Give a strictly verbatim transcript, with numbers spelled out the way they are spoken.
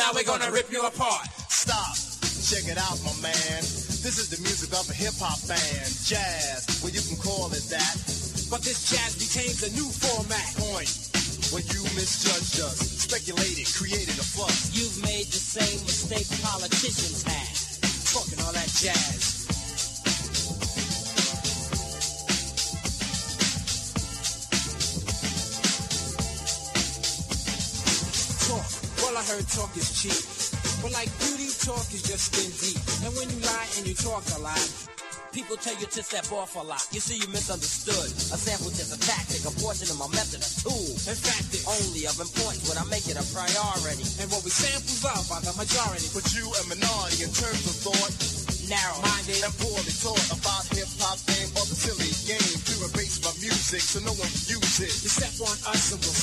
now we're gonna rip you apart. Stop, check it out, my man. This is the music of a hip-hop band. Jazz, well you can call it that. But this jazz became the new format. Point, when you misjudged us, speculated, created a fuss. You've made the same mistake politicians had. Talking all that jazz. Talk, well I heard talk is cheap. But like beauty, talk is just skin deep. And when you lie and you talk a lot, people tell you to step off a lot. You see, you misunderstood. A sample's just a tactic, a portion of my method, a tool. In fact, it's only of importance when I make it a priority. And what we samples of are the majority. But you a minority in terms of thought. Narrow-minded and poorly taught about hip-hop fame or the silly game to erase my music so no one can use it. You step on us and we'll